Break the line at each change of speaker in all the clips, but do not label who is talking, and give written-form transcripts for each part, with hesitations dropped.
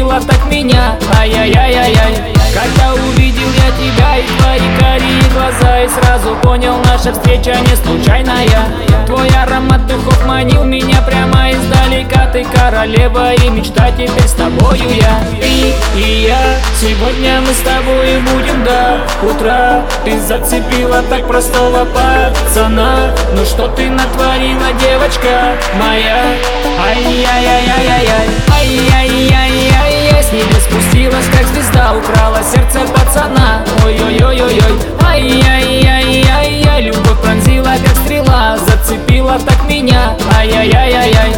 зацепила так меня, ай-яй-яй-яй-яй. Когда увидел я тебя и твои карие глаза, и сразу понял, наша встреча не случайная. Твой аромат духов манил меня прямо издалека. Ты королева и мечта, теперь с тобою я. Ты и я, сегодня мы с тобой будем до утра. Ты зацепила так простого пацана. Ну что ты натворила, девочка моя? Ай-яй-яй-яй-яй-яй, ай-яй-яй-яй-яй. С небес спустилась, как звезда, украла сердце пацана. Ой-ой-ой-ой-ой, ай-яй-яй-яй-яй. Любовь пронзила, как стрела, зацепила так меня, ай-яй-яй-яй-яй.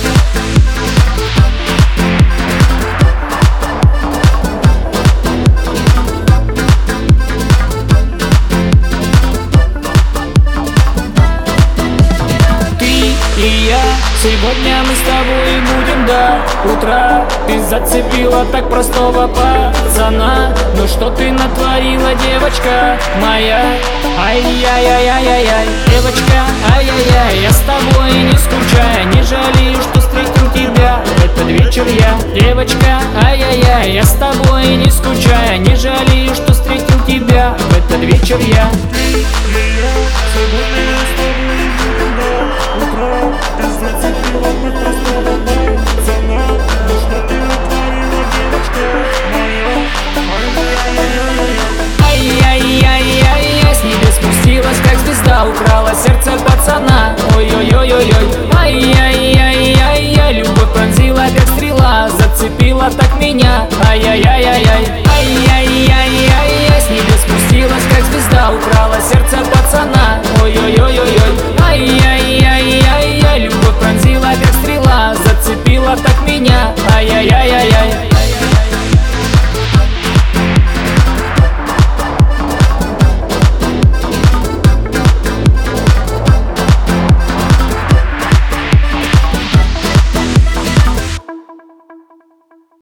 И я, сегодня мы с тобой будем до утра. Ты зацепила так простого пацана. Ну что ты натворила, девочка моя? Ай-яй-яй-яй-яй-яй. Девочка, ай-яй-яй, я с тобой не скучаю, не жалею, что встретил тебя в этот вечер я. Девочка, ай-яй-яй, я с тобой не скучаю, не жалею, что встретил тебя в этот вечер я. Ай-яй-яй-яй-яй, с небес спустилась, как звезда, украла сердце пацана. Ой-ой-ой-ой-ой, ай-яй-яй-яй-яй. Любовь пронзила, как стрела, зацепила так меня, ай-яй-яй-яй-яй. Ай-яй-яй-яй-яй, с небес спустилась, как звезда, украла сердце пацана. Ой-ой-ой-ой-ой, ай-яй.